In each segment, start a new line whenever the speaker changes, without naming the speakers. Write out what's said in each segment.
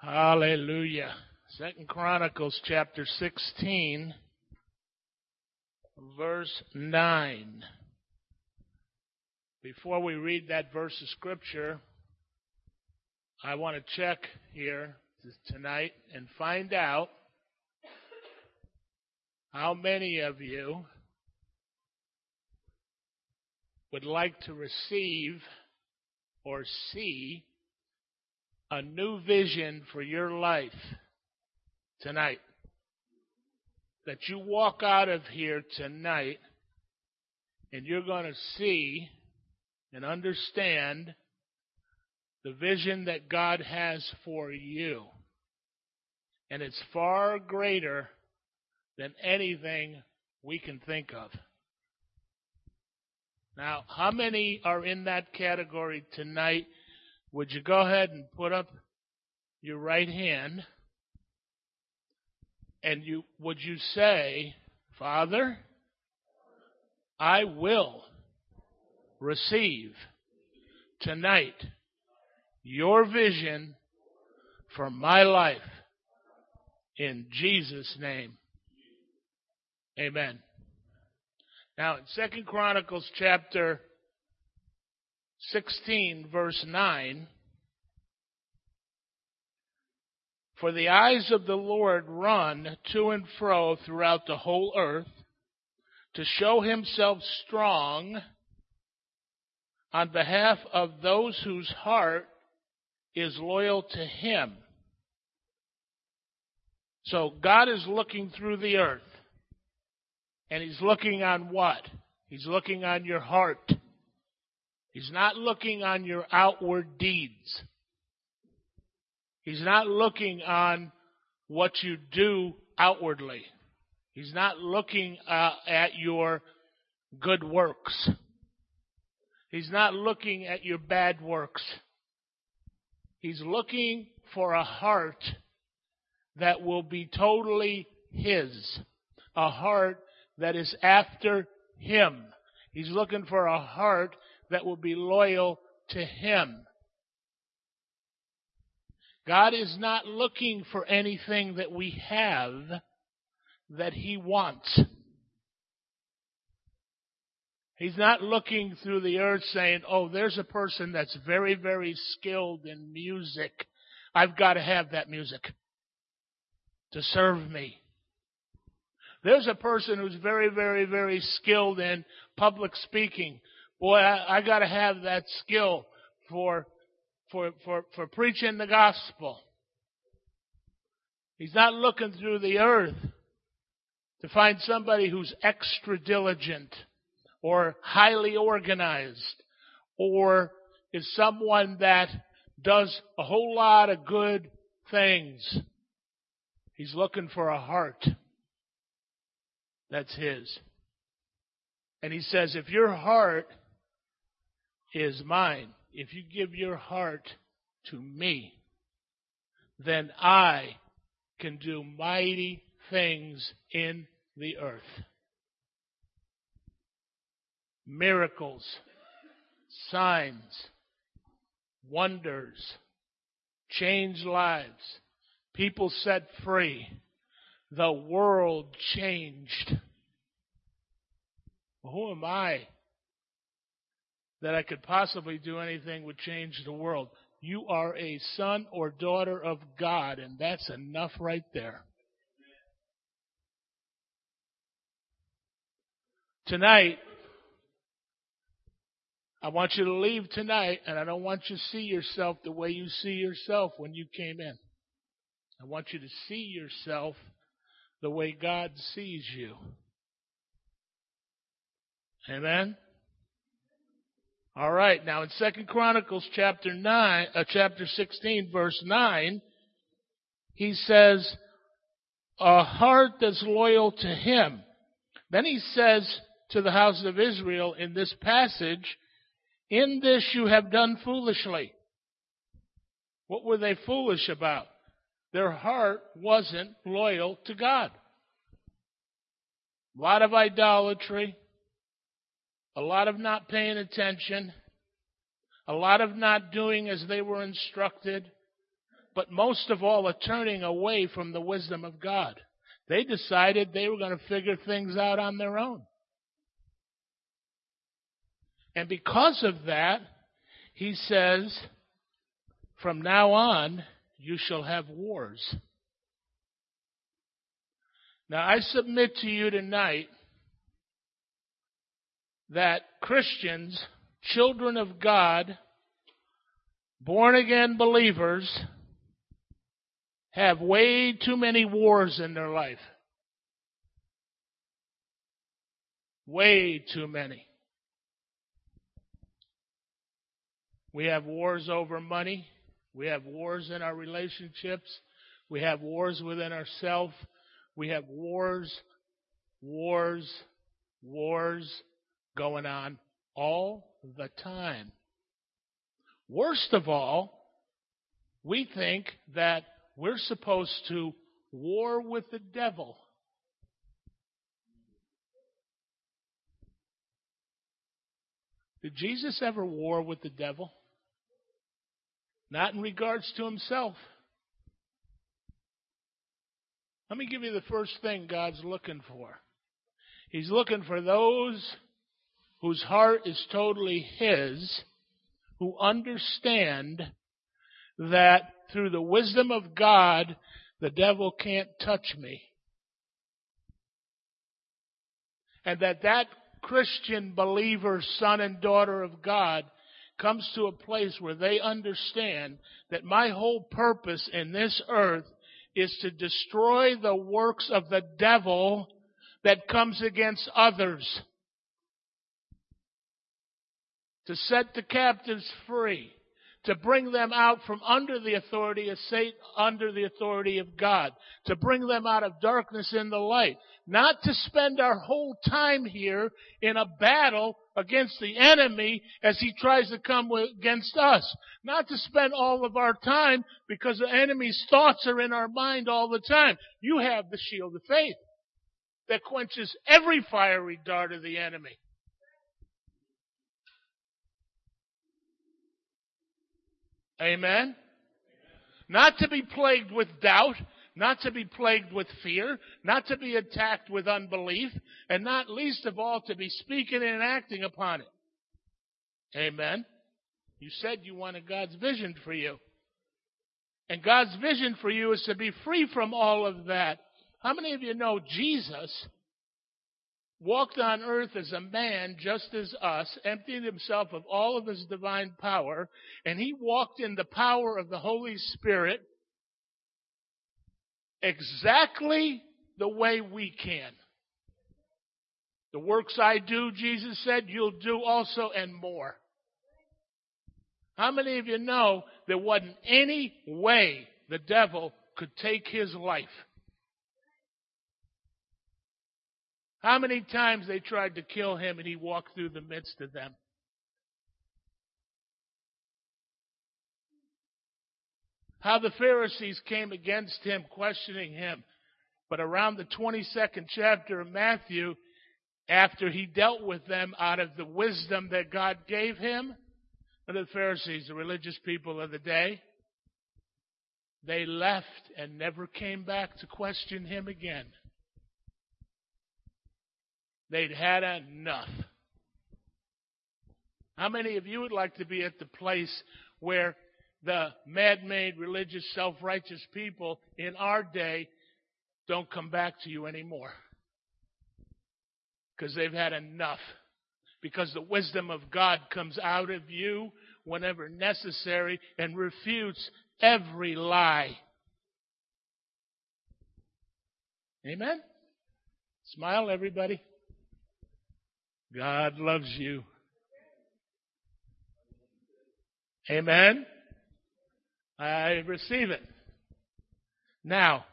Hallelujah. 2 Chronicles chapter 16, verse 9. Before we read that verse of Scripture, I want to check here tonight and find out how many of you would like to receive or see a new vision for your life tonight. That you walk out of here tonight and you're going to see and understand the vision that God has for you. And it's far greater than anything we can think of. Now, how many are in that category tonight? Would you go ahead and put up your right hand? And would you say, Father, I will receive tonight your vision for my life. In Jesus' name, amen. Now, in 2 Chronicles chapter 16, verse 9, for the eyes of the Lord run to and fro throughout the whole earth to show himself strong on behalf of those whose heart is loyal to him. So God is looking through the earth. And he's looking on what? He's looking on your heart. He's not looking on your outward deeds. He's not looking on what you do outwardly. He's not looking at your good works. He's not looking at your bad works. He's looking for a heart that will be totally his. A heart that is after him. He's looking for a heart that will be loyal to him. God is not looking for anything that we have that he wants. He's not looking through the earth saying, oh, there's a person that's very, very skilled in music. I've got to have that music to serve me. There's a person who's very, very, very skilled in public speaking. Boy, I got to have that skill for preaching the gospel. He's not looking through the earth to find somebody who's extra diligent or highly organized or is someone that does a whole lot of good things. He's looking for a heart that's his. And he says, if your heart is mine, if you give your heart to me, then I can do mighty things in the earth. Miracles, signs, wonders, change lives, people set free. The world changed. Well, who am I that I could possibly do anything would change the world? You are a son or daughter of God, and that's enough right there. Tonight, I want you to leave tonight, and I don't want you to see yourself the way you see yourself when you came in. I want you to see yourself the way God sees you. Amen? All right, now in 2 Chronicles chapter 16, verse 9, he says, a heart that's loyal to him. Then he says to the house of Israel in this passage, in this you have done foolishly. What were they foolish about? Their heart wasn't loyal to God. A lot of idolatry, a lot of not paying attention, a lot of not doing as they were instructed, but most of all, a turning away from the wisdom of God. They decided they were going to figure things out on their own. And because of that, he says, from now on, you shall have wars. Now, I submit to you tonight that Christians, children of God, born-again believers, have way too many wars in their life. Way too many. We have wars over money. We have wars in our relationships. We have wars within ourselves. We have wars going on all the time. Worst of all, we think that we're supposed to war with the devil. Did Jesus ever war with the devil? Not in regards to himself. Let me give you the first thing God's looking for. He's looking for those whose heart is totally His, who understand that through the wisdom of God, the devil can't touch me. And that Christian believer, son and daughter of God, comes to a place where they understand that my whole purpose in this earth is to destroy the works of the devil that comes against others. To set the captives free. To bring them out from under the authority of Satan, under the authority of God. To bring them out of darkness into light. Not to spend our whole time here in a battle against the enemy as he tries to come against us. Not to spend all of our time because the enemy's thoughts are in our mind all the time. You have the shield of faith that quenches every fiery dart of the enemy. Amen? Not to be plagued with doubt, not to be plagued with fear, not to be attacked with unbelief, and not least of all to be speaking and acting upon it. Amen? You said you wanted God's vision for you. And God's vision for you is to be free from all of that. How many of you know Jesus walked on earth as a man just as us, emptied himself of all of his divine power, and he walked in the power of the Holy Spirit exactly the way we can. The works I do, Jesus said, you'll do also and more. How many of you know there wasn't any way the devil could take his life? How many times they tried to kill him and he walked through the midst of them? How the Pharisees came against him, questioning him. But around the 22nd chapter of Matthew, after he dealt with them out of the wisdom that God gave him, and the Pharisees, the religious people of the day, they left and never came back to question him again. They'd had enough. How many of you would like to be at the place where the man-made, religious, self-righteous people in our day don't come back to you anymore? Because they've had enough. Because the wisdom of God comes out of you whenever necessary and refutes every lie. Amen? Smile, everybody. God loves you. Amen? I receive it. Now,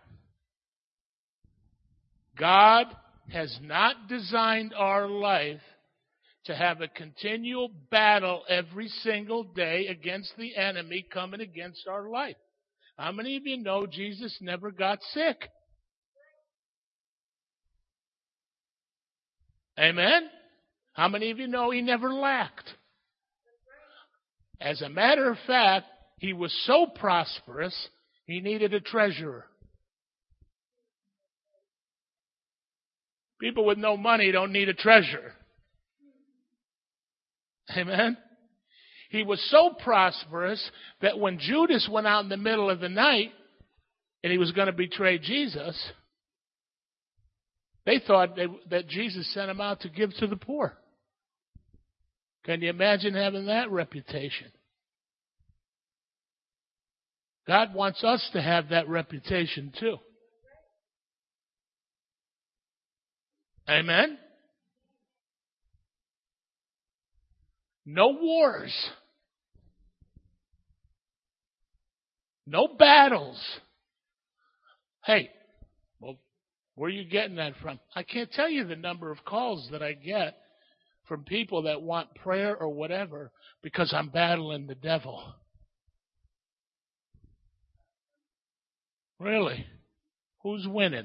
God has not designed our life to have a continual battle every single day against the enemy coming against our life. How many of you know Jesus never got sick? Amen? How many of you know he never lacked? As a matter of fact, he was so prosperous He needed a treasurer. People with no money don't need a treasurer. Amen? He was so prosperous that when Judas went out in the middle of the night and he was going to betray Jesus, they thought that Jesus sent him out to give to the poor. Can you imagine having that reputation? God wants us to have that reputation too. Amen? No wars. No battles. Hey, well, where are you getting that from? I can't tell you the number of calls that I get from people that want prayer or whatever because I'm battling the devil. Really? Who's winning?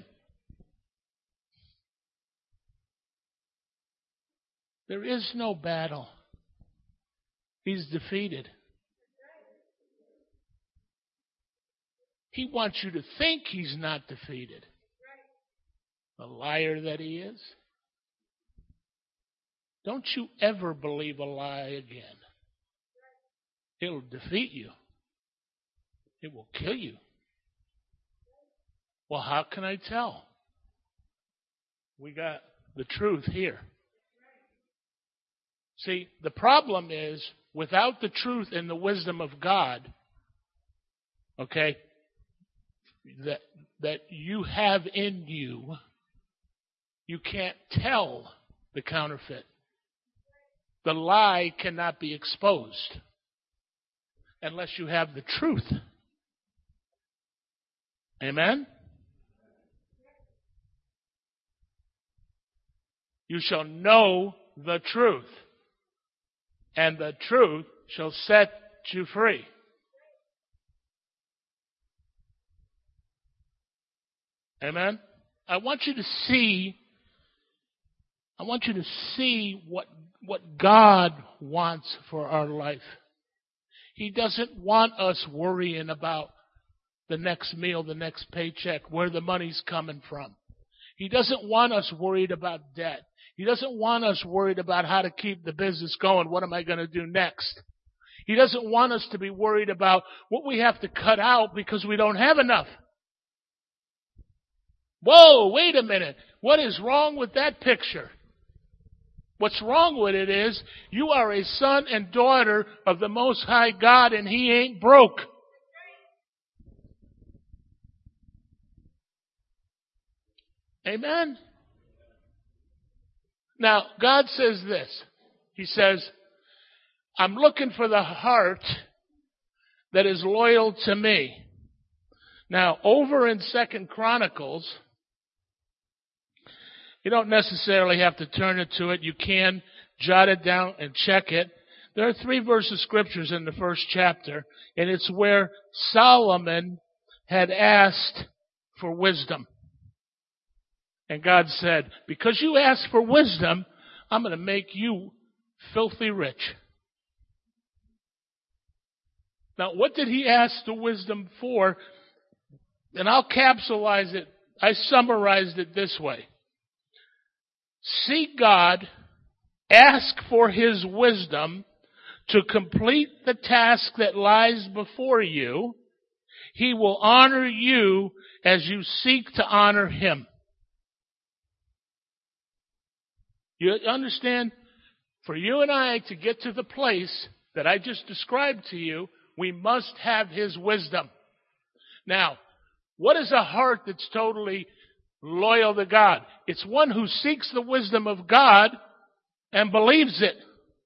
There is no battle. He's defeated. He wants you to think he's not defeated. The liar that he is. Don't you ever believe a lie again. It'll defeat you. It will kill you. Well, how can I tell? We got the truth here. See, the problem is, without the truth and the wisdom of God, okay, that you have in you, you can't tell the counterfeit. The lie cannot be exposed unless you have the truth. Amen? You shall know the truth, and the truth shall set you free. Amen? I want you to see what God wants for our life. He doesn't want us worrying about the next meal, the next paycheck, where the money's coming from. He doesn't want us worried about debt. He doesn't want us worried about how to keep the business going. What am I going to do next? He doesn't want us to be worried about what we have to cut out because we don't have enough. Whoa, wait a minute. What is wrong with that picture? What's wrong with it is you are a son and daughter of the Most High God and He ain't broke. Amen? Now, God says this. He says, I'm looking for the heart that is loyal to me. Now, over in 2 Chronicles, you don't necessarily have to turn it to it. You can jot it down and check it. There are 3 verses of scriptures in the first chapter, and it's where Solomon had asked for wisdom. And God said, because you asked for wisdom, I'm going to make you filthy rich. Now, what did he ask the wisdom for? And I'll capsulize it. I summarized it this way. Seek God, ask for His wisdom to complete the task that lies before you. He will honor you as you seek to honor Him. You understand? For you and I to get to the place that I just described to you, we must have His wisdom. Now, what is a heart that's totally loyal to God? It's one who seeks the wisdom of God and believes it.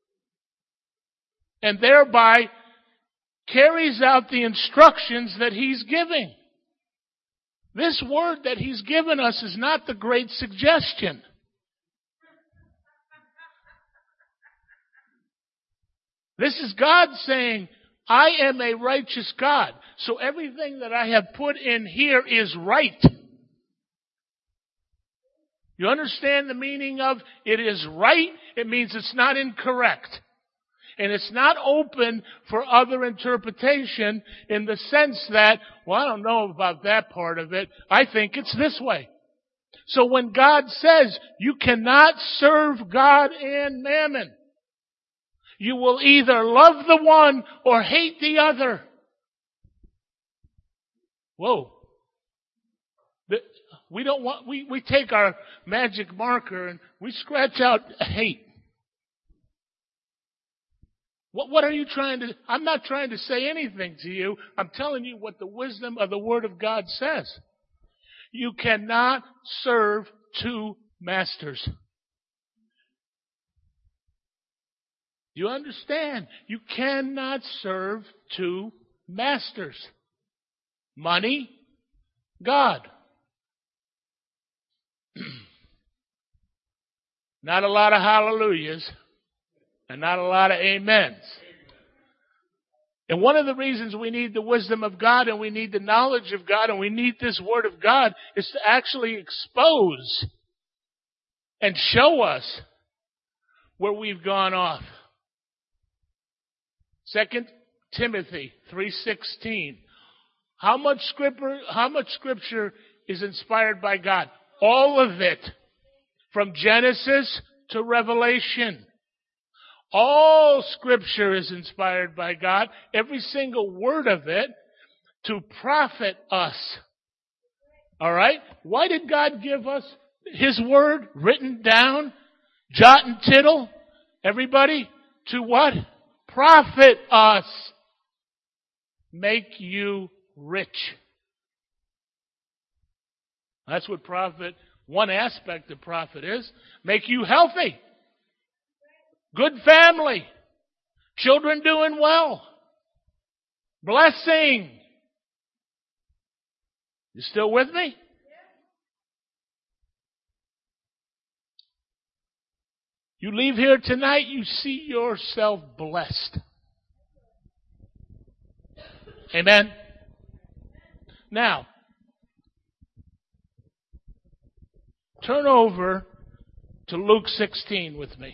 And thereby carries out the instructions that He's giving. This word that He's given us is not the great suggestion. This is God saying, I am a righteous God. So everything that I have put in here is right. You understand the meaning of it is right? It means it's not incorrect. And it's not open for other interpretation in the sense that, well, I don't know about that part of it. I think it's this way. So when God says you cannot serve God and mammon, you will either love the one or hate the other. Whoa. We take our magic marker and we scratch out hate. What are you trying to, I'm not trying to say anything to you. I'm telling you what the wisdom of the Word of God says. You cannot serve two masters. You understand? You cannot serve two masters. Money, God. Not a lot of hallelujahs and not a lot of amens. And one of the reasons we need the wisdom of God and we need the knowledge of God and we need this Word of God is to actually expose and show us where we've gone off. 2 Timothy 3:16. How much scripture is inspired by God? All of it. From Genesis to Revelation. All Scripture is inspired by God. Every single word of it to profit us. All right? Why did God give us His Word written down? Jot and tittle? Everybody? To what? Profit us. Make you rich. That's what profit, one aspect of profit is. Make you healthy. Good family. Children doing well. Blessing. You still with me? You leave here tonight, you see yourself blessed. Amen? Now, turn over to Luke 16 with me.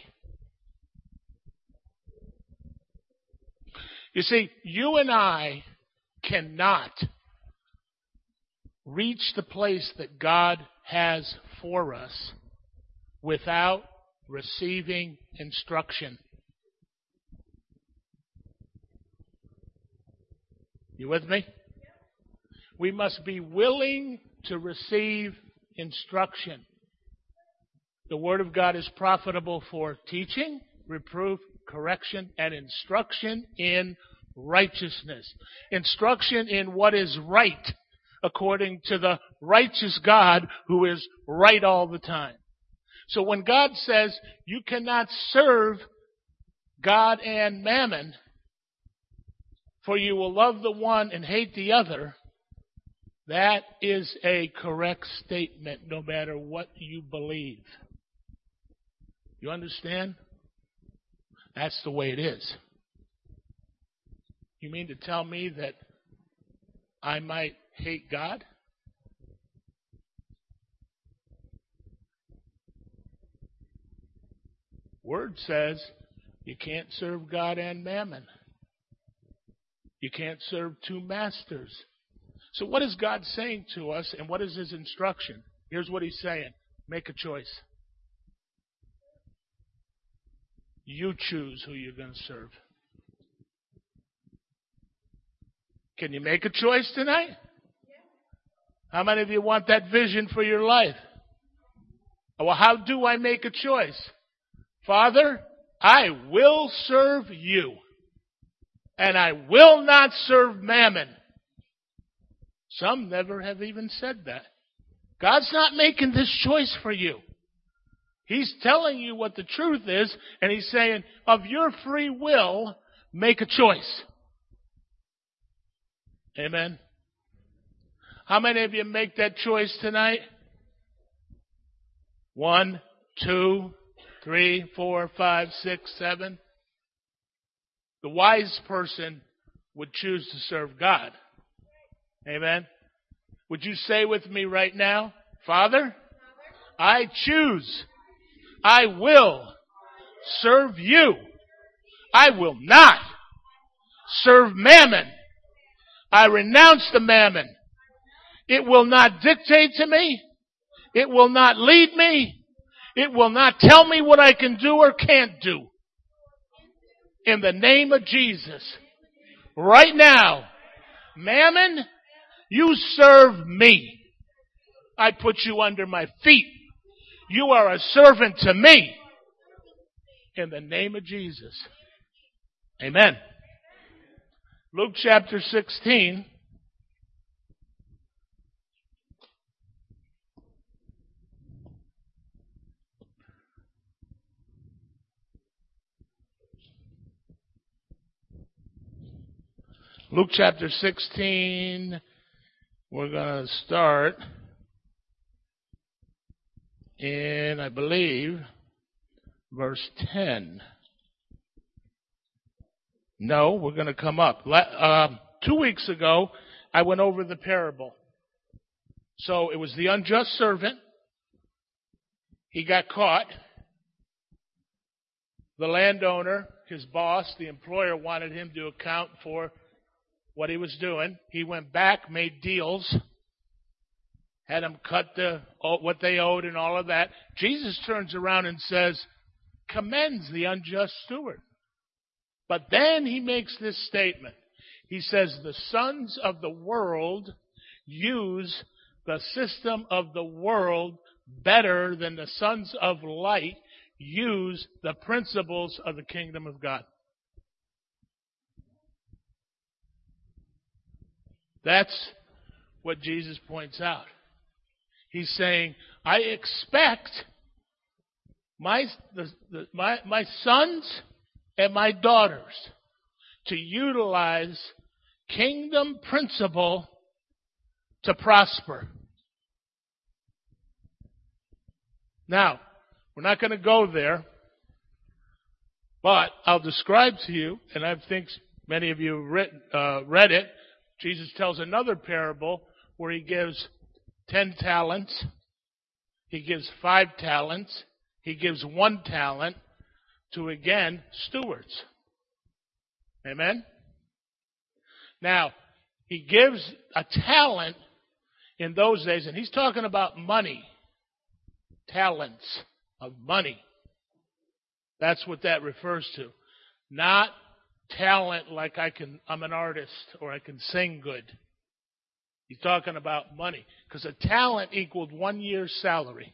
You see, you and I cannot reach the place that God has for us without receiving instruction. You with me? We must be willing to receive instruction. The Word of God is profitable for teaching, reproof, correction, and instruction in righteousness. Instruction in what is right, according to the righteous God who is right all the time. So when God says you cannot serve God and mammon, for you will love the one and hate the other, that is a correct statement no matter what you believe. You understand? That's the way it is. You mean to tell me that I might hate God? Word says you can't serve God and mammon. You can't serve two masters. So what is God saying to us and what is His instruction? Here's what He's saying. Make a choice. You choose who you're going to serve. Can you make a choice tonight? How many of you want that vision for your life? Well, how do I make a choice? Father, I will serve you. And I will not serve mammon. Some never have even said that. God's not making this choice for you. He's telling you what the truth is, and He's saying, of your free will, make a choice. Amen. How many of you make that choice tonight? 1, 2, 3, 4, 5, 6, 7. The wise person would choose to serve God. Amen. Would you say with me right now, Father, I choose, I will serve you. I will not serve mammon. I renounce the mammon. It will not dictate to me. It will not lead me. It will not tell me what I can do or can't do. In the name of Jesus. Right now, mammon, you serve me. I put you under my feet. You are a servant to me. In the name of Jesus. Amen. Luke chapter 16. Luke chapter 16, we're going to start in, I believe, verse 10. No, we're going to come up. 2 weeks ago, I went over the parable. So it was the unjust servant. He got caught. The landowner, his boss, the employer, wanted him to account for what he was doing. He went back, made deals, had them cut what they owed and all of that. Jesus turns around and says, commends the unjust steward. But then he makes this statement. He says, the sons of the world use the system of the world better than the sons of light use the principles of the kingdom of God. That's what Jesus points out. He's saying, I expect my sons and my daughters to utilize kingdom principle to prosper. Now, we're not going to go there, but I'll describe to you, and I think many of you read it. Jesus tells another parable where he gives 10 talents, he gives 5 talents, he gives 1 talent to, again, stewards. Amen? Now, he gives a talent in those days, and he's talking about money, talents of money. That's what that refers to. Not talent like I'm an artist or I can sing good. He's talking about money. Because a talent equaled 1 year's salary.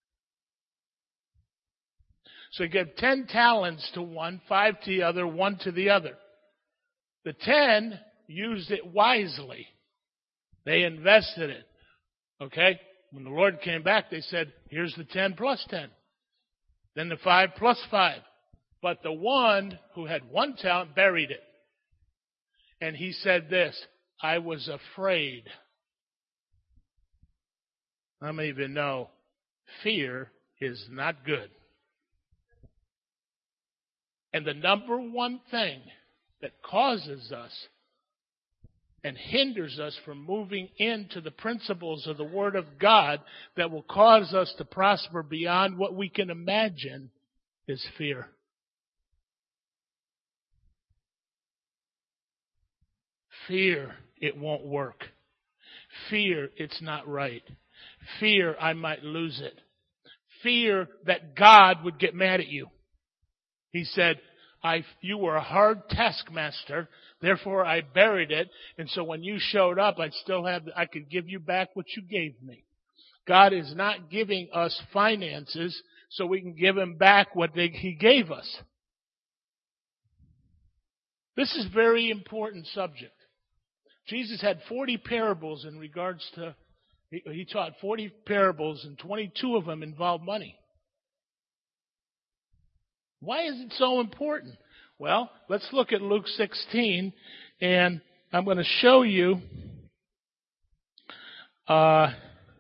So he gave 10 talents to one, 5 to the other, 1 to the other. The 10 used it wisely. They invested it. Okay? When the Lord came back, they said, here's the 10 plus 10. Then the 5 plus 5. But the one who had 1 talent buried it. And he said this, I was afraid. How many of you know fear is not good? And the number one thing that causes us and hinders us from moving into the principles of the Word of God that will cause us to prosper beyond what we can imagine is fear. Fear, it won't work. Fear, it's not right. Fear, I might lose it. Fear that God would get mad at you. He said, you were a hard taskmaster, therefore I buried it, and so when you showed up, I could give you back what you gave me. God is not giving us finances so we can give Him back what He gave us. This is a very important subject. Jesus had 40 parables in regards to, he taught 40 parables and 22 of them involved money. Why is it so important? Well, let's look at Luke 16, and I'm going to show you a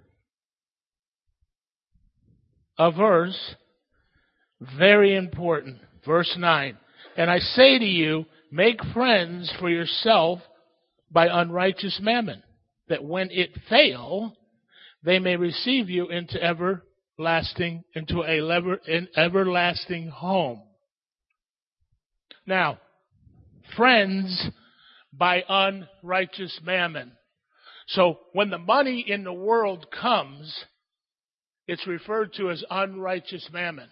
verse, very important, verse 9. And I say to you, make friends for yourself by unrighteous mammon, that when it fail, they may receive you into an everlasting home. Now, friends by unrighteous mammon. So when the money in the world comes, it's referred to as unrighteous mammon.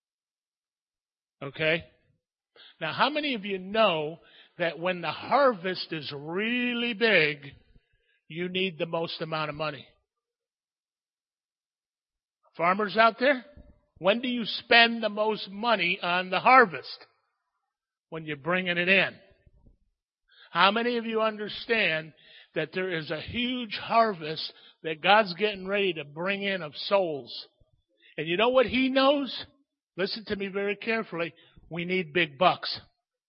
Okay? Now, how many of you know that when the harvest is really big, you need the most amount of money? Farmers out there, when do you spend the most money on the harvest? When you're bringing it in. How many of you understand that there is a huge harvest that God's getting ready to bring in of souls? And you know what He knows? Listen to me very carefully. We need big bucks.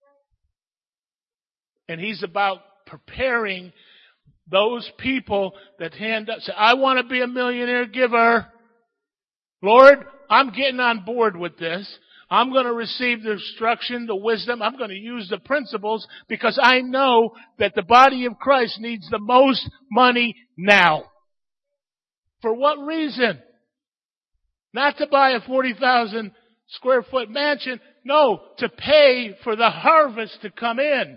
And He's about preparing those people that hand up, say, I want to be a millionaire giver. Lord, I'm getting on board with this. I'm going to receive the instruction, the wisdom. I'm going to use the principles because I know that the body of Christ needs the most money now. For what reason? Not to buy a 40,000 square foot mansion. No, to pay for the harvest to come in.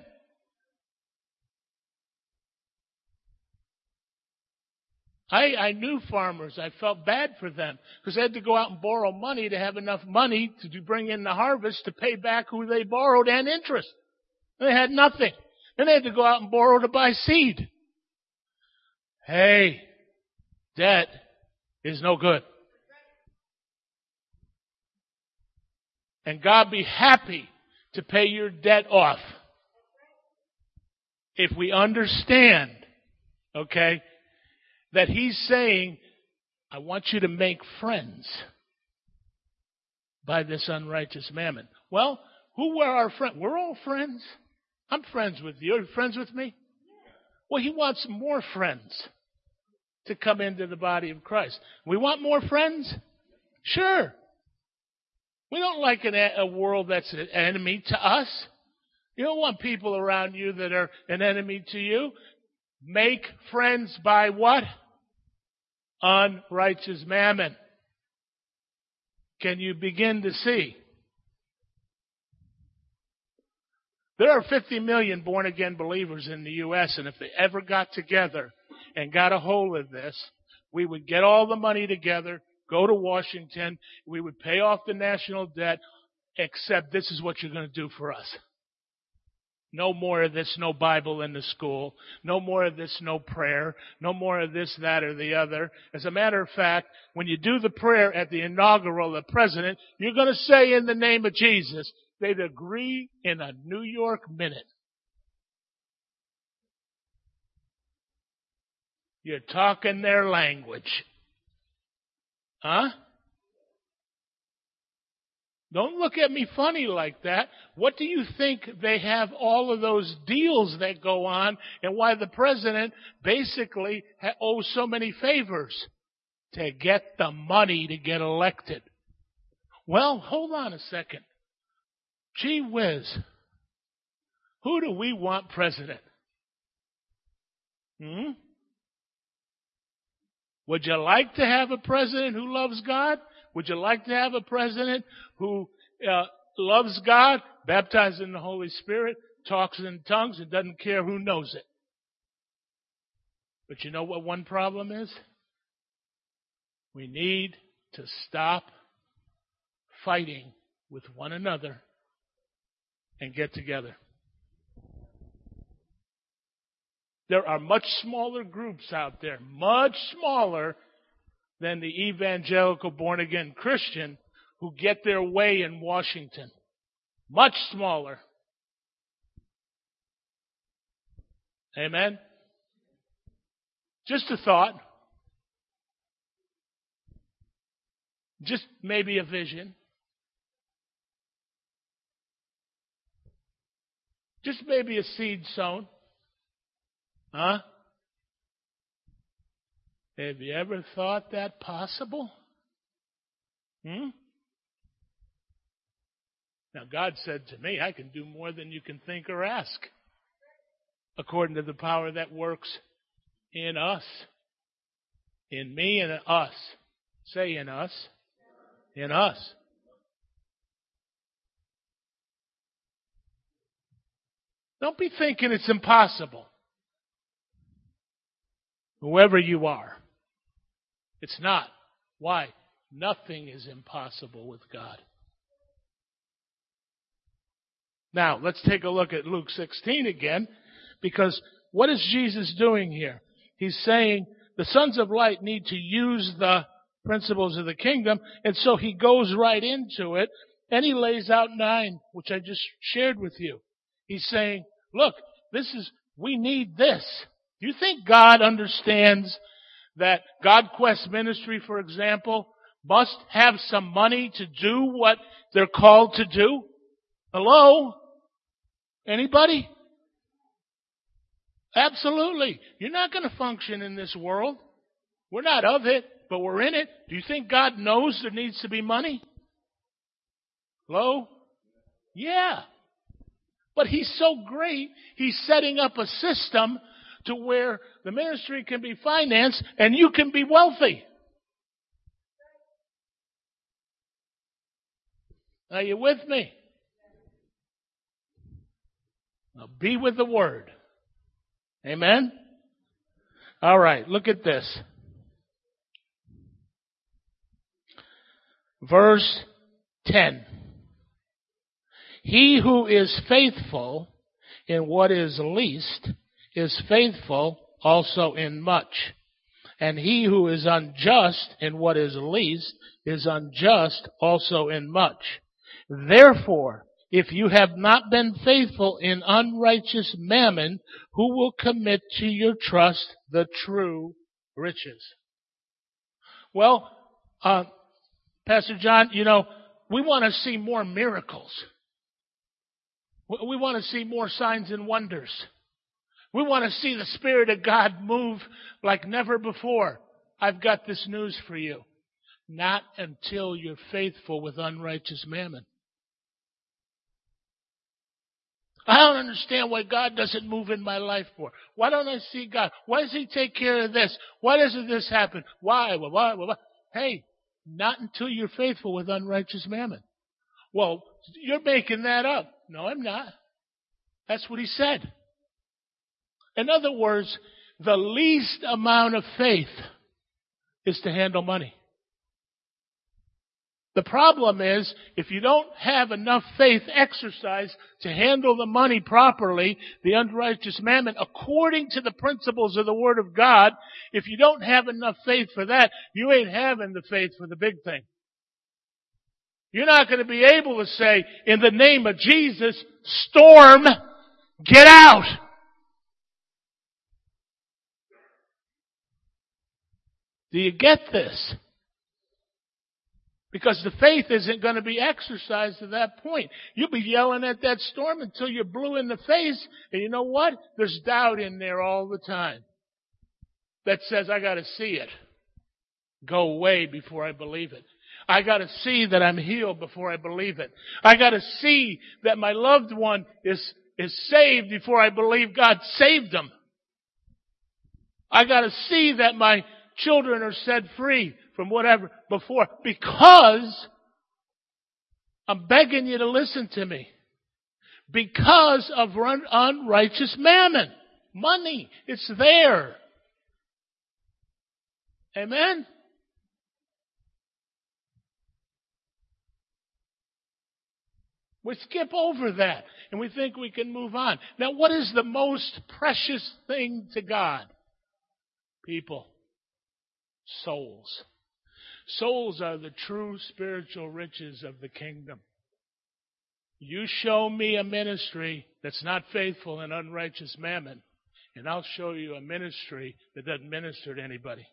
I knew farmers. I felt bad for them because they had to go out and borrow money to have enough money to bring in the harvest to pay back who they borrowed and interest. They had nothing. Then they had to go out and borrow to buy seed. Hey, debt is no good. And God be happy to pay your debt off. If we understand, okay, that He's saying, I want you to make friends by this unrighteous mammon. Well, who were our friends? We're all friends. I'm friends with you. Are you friends with me? Well, He wants more friends to come into the body of Christ. We want more friends? Sure. We don't like a world that's an enemy to us. You don't want people around you that are an enemy to you. Make friends by what? Unrighteous mammon. Can you begin to see? There are 50 million born-again believers in the U.S., and if they ever got together and got a hold of this, we would get all the money together, go to Washington, we would pay off the national debt, except this is what you're going to do for us. No more of this, no Bible in the school. No more of this, no prayer. No more of this, that, or the other. As a matter of fact, when you do the prayer at the inaugural of the president, you're going to say in the name of Jesus. They'd agree in a New York minute. You're talking their language. Huh? Don't look at me funny like that. What do you think they have all of those deals that go on and why the president basically owes so many favors? To get the money to get elected. Well, hold on a second. Gee whiz. Who do we want president? Would you like to have a president who loves God? Would you like to have a president who loves God, baptized in the Holy Spirit, talks in tongues, and doesn't care who knows it? But you know what one problem is? We need to stop fighting with one another and get together. There are much smaller groups out there, much smaller than the evangelical born-again Christian who get their way in Washington. Much smaller. Amen? Just a thought. Just maybe a vision. Just maybe a seed sown. Huh? Have you ever thought that possible? Now, God said to me, I can do more than you can think or ask, according to the power that works in us. In me and in us. Say in us. In us. Don't be thinking it's impossible. Whoever you are. It's not. Why? Nothing is impossible with God. Now, let's take a look at Luke 16 again, because what is Jesus doing here? He's saying the sons of light need to use the principles of the kingdom, and so he goes right into it, and he lays out 9, which I just shared with you. He's saying, look, we need this. Do you think God understands that God Quest Ministry, for example, must have some money to do what they're called to do? Hello? Anybody? Absolutely. You're not going to function in this world. We're not of it, but we're in it. Do you think God knows there needs to be money? Hello? Yeah. But He's so great, He's setting up a system to where the ministry can be financed and you can be wealthy. Are you with me? Now be with the Word. Amen? All right, look at this. Verse 10. He who is faithful in what is least is faithful also in much. And he who is unjust in what is least is unjust also in much. Therefore, if you have not been faithful in unrighteous mammon, who will commit to your trust the true riches? Well, Pastor John, we want to see more miracles. We want to see more signs and wonders. We want to see the Spirit of God move like never before. I've got this news for you. Not until you're faithful with unrighteous mammon. I don't understand why God doesn't move in my life for. Why don't I see God? Why does He take care of this? Why doesn't this happen? Why? Hey, not until you're faithful with unrighteous mammon. Well, you're making that up. No, I'm not. That's what He said. In other words, the least amount of faith is to handle money. The problem is, if you don't have enough faith exercised to handle the money properly, the unrighteous mammon, according to the principles of the Word of God, if you don't have enough faith for that, you ain't having the faith for the big thing. You're not going to be able to say, in the name of Jesus, storm, get out. Do you get this? Because the faith isn't going to be exercised to that point. You'll be yelling at that storm until you're blue in the face. And you know what? There's doubt in there all the time that says, I got to see it go away before I believe it. I got to see that I'm healed before I believe it. I got to see that my loved one is saved before I believe God saved them. I got to see that my children are set free from whatever before, because I'm begging you to listen to me. Because of unrighteous mammon. Money. It's there. Amen? We skip over that and we think we can move on. Now, what is the most precious thing to God? People. Souls. Souls are the true spiritual riches of the kingdom. You show me a ministry that's not faithful in unrighteous mammon, and I'll show you a ministry that doesn't minister to anybody.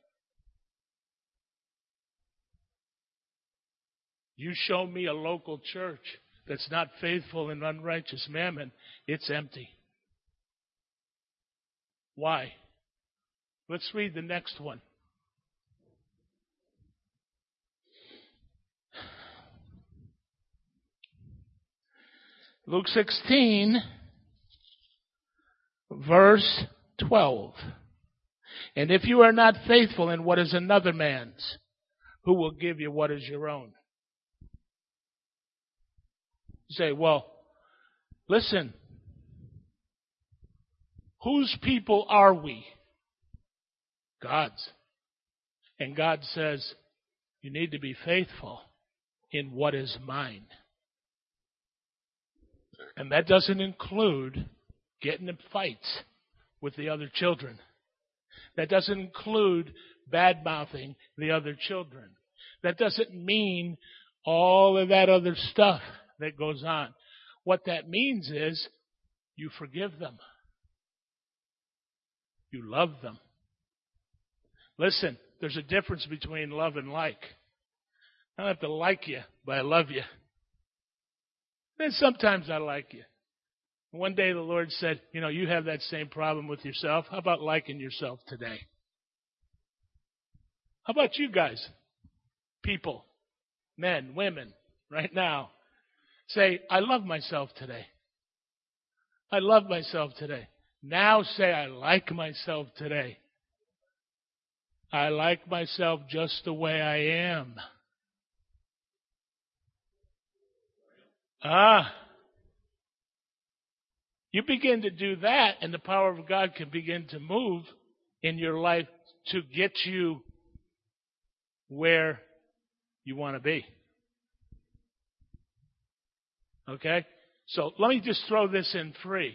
You show me a local church that's not faithful in unrighteous mammon, it's empty. Why? Let's read the next one. Luke 16, verse 12. And if you are not faithful in what is another man's, who will give you what is your own? You say, well, listen, Whose people are we? God's. And God says, you need to be faithful in what is mine. And that doesn't include getting in fights with the other children. That doesn't include bad-mouthing the other children. That doesn't mean all of that other stuff that goes on. What that means is you forgive them. You love them. Listen, there's a difference between love and like. I don't have to like you, but I love you. And sometimes I like you. One day the Lord said, you have that same problem with yourself. How about liking yourself today? How about you guys? People, men, women, right now. Say, I love myself today. I love myself today. Now say, I like myself today. I like myself just the way I am. You begin to do that, and the power of God can begin to move in your life to get you where you want to be. Okay? So let me just throw this in free.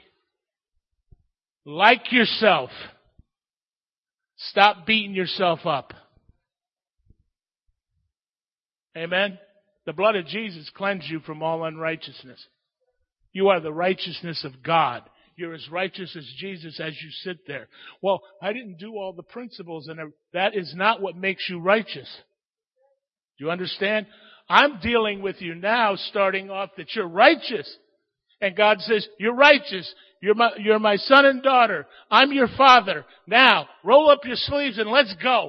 Like yourself. Stop beating yourself up. Amen? The blood of Jesus cleansed you from all unrighteousness. You are the righteousness of God. You're as righteous as Jesus as you sit there. Well, I didn't do all the principles, and that is not what makes you righteous. Do you understand? I'm dealing with you now, starting off that you're righteous. And God says, you're righteous. You're my son and daughter. I'm your father. Now, roll up your sleeves and let's go.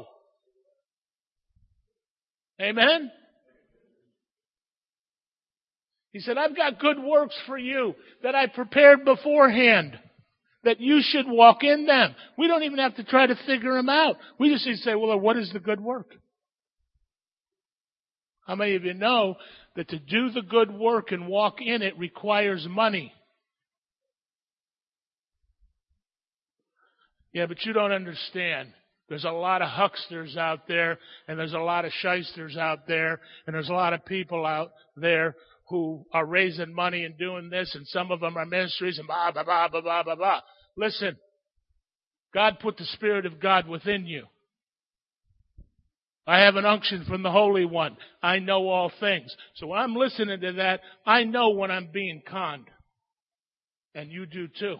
Amen? He said, I've got good works for you that I prepared beforehand, that you should walk in them. We don't even have to try to figure them out. We just need to say, well, Lord, what is the good work? How many of you know that to do the good work and walk in it requires money? Yeah, but you don't understand. There's a lot of hucksters out there, and there's a lot of shysters out there, and there's a lot of people out there who are raising money and doing this, and some of them are ministries and blah, blah, blah, blah, blah, blah, blah. Listen, God put the Spirit of God within you. I have an unction from the Holy One. I know all things. So when I'm listening to that, I know when I'm being conned. And you do too.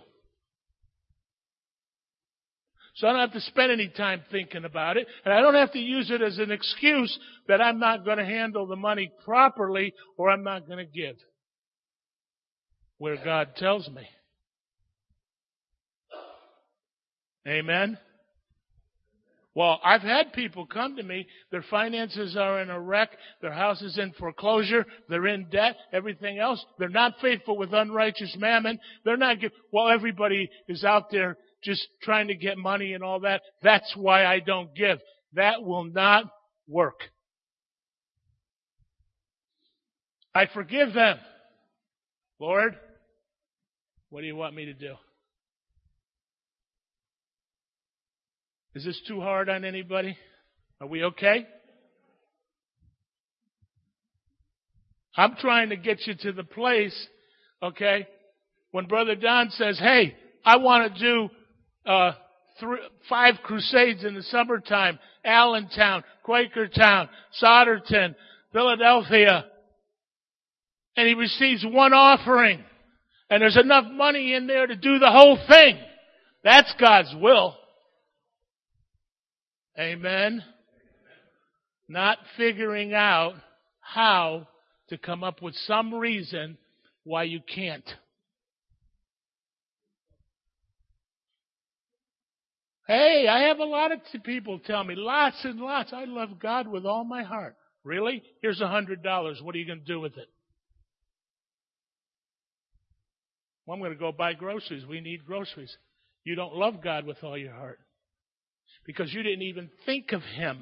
So I don't have to spend any time thinking about it. And I don't have to use it as an excuse that I'm not going to handle the money properly or I'm not going to give where God tells me. Amen? Well, I've had people come to me, their finances are in a wreck, their house is in foreclosure, they're in debt, everything else. They're not faithful with unrighteous mammon. They're not, well, everybody is out there just trying to get money and all that. That's why I don't give. That will not work. I forgive them. Lord, what do you want me to do? Is this too hard on anybody? Are we okay? I'm trying to get you to the place, okay, when Brother Don says, hey, I want to do 5 crusades in the summertime, Allentown, Quakertown, Solderton, Philadelphia, and he receives one offering, and there's enough money in there to do the whole thing. That's God's will. Amen. Not figuring out how to come up with some reason why you can't. Hey, I have a lot of people tell me, lots and lots, I love God with all my heart. Really? Here's $100. What are you going to do with it? Well, I'm going to go buy groceries. We need groceries. You don't love God with all your heart because you didn't even think of Him.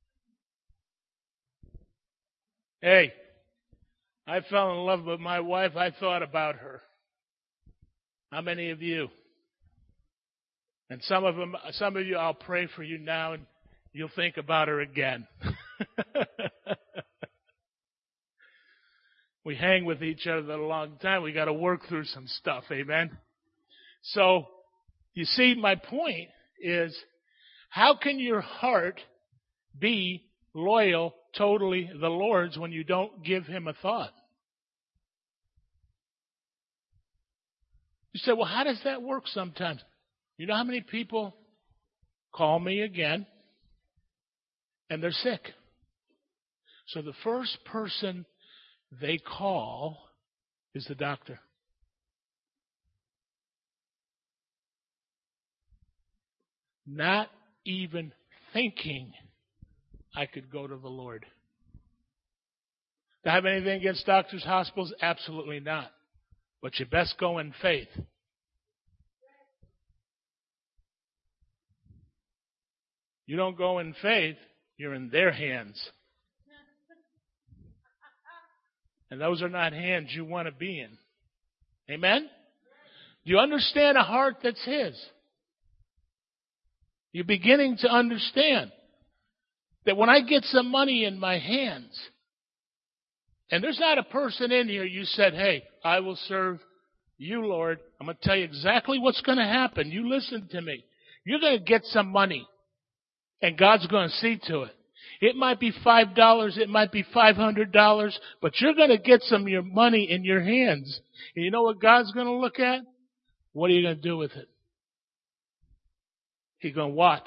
Hey, I fell in love with my wife. I thought about her. How many of you? And some of you, I'll pray for you now, and you'll think about her again. We hang with each other a long time. We got to work through some stuff. Amen. So, you see, my point is, how can your heart be loyal, totally the Lord's, when you don't give Him a thought? You say, well, how does that work sometimes? You know how many people call me again and they're sick? So the first person they call is the doctor. Not even thinking I could go to the Lord. Do I have anything against doctors, hospitals? Absolutely not. But you best go in faith. You don't go in faith, you're in their hands. And those are not hands you want to be in. Amen? Do you understand a heart that's His? You're beginning to understand that when I get some money in my hands, and there's not a person in here you said, hey, I will serve you, Lord. I'm going to tell you exactly what's going to happen. You listen to me. You're going to get some money, and God's going to see to it. It might be $5, it might be $500, but you're going to get some of your money in your hands. And you know what God's going to look at? What are you going to do with it? He's going to watch.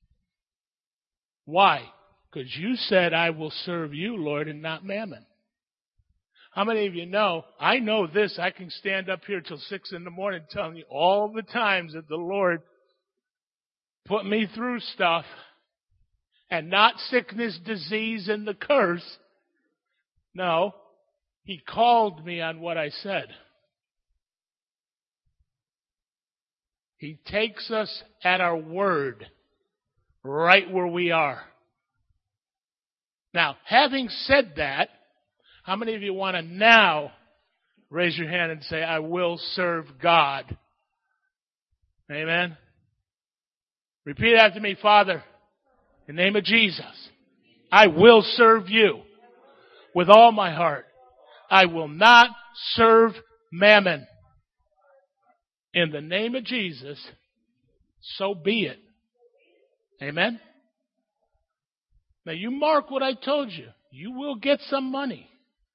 Why? Because you said, I will serve you, Lord, and not mammon. How many of you know, I know this, I can stand up here till 6 a.m. telling you all the times that the Lord put me through stuff, and not sickness, disease, and the curse. No, He called me on what I said. He takes us at our word, right where we are. Now, having said that, how many of you want to now raise your hand and say, I will serve God? Amen? Repeat after me, Father. In the name of Jesus, I will serve you with all my heart. I will not serve mammon. In the name of Jesus, so be it. Amen? Now you mark what I told you. You will get some money